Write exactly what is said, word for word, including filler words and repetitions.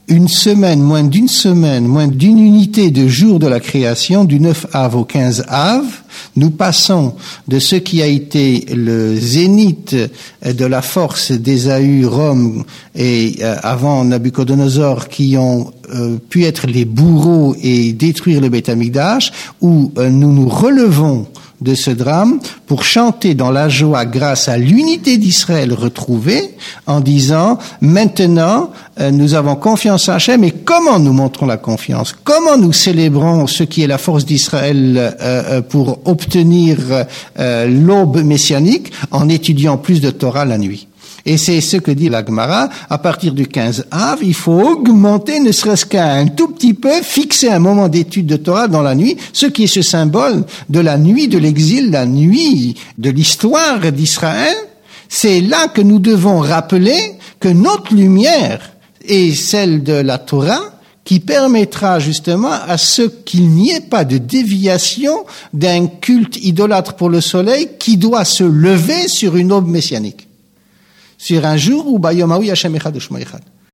une semaine, moins d'une semaine, moins d'une unité de jour de la création, du neuf Av au quinze Av, nous passons de ce qui a été le zénith de la force d'Ésaü, Rome et euh, avant Nabuchodonosor, qui ont euh, pu être les bourreaux et détruire le Beth Amikdash, où euh, nous nous relevons de ce drame pour chanter dans la joie grâce à l'unité d'Israël retrouvée en disant maintenant euh, nous avons confiance en Hachem. Et comment nous montrons la confiance? Comment nous célébrons ce qui est la force d'Israël euh, pour obtenir euh, l'aube messianique? En étudiant plus de Torah la nuit. Et c'est ce que dit la Gemara, à partir du quinze Av, il faut augmenter, ne serait-ce qu'à un tout petit peu, fixer un moment d'étude de Torah dans la nuit, ce qui est ce symbole de la nuit de l'exil, la nuit de l'histoire d'Israël. C'est là que nous devons rappeler que notre lumière est celle de la Torah, qui permettra justement à ce qu'il n'y ait pas de déviation d'un culte idolâtre pour le soleil qui doit se lever sur une aube messianique. Sur un jour où Bayom Haou Hashem Echad U'Shmo Echad.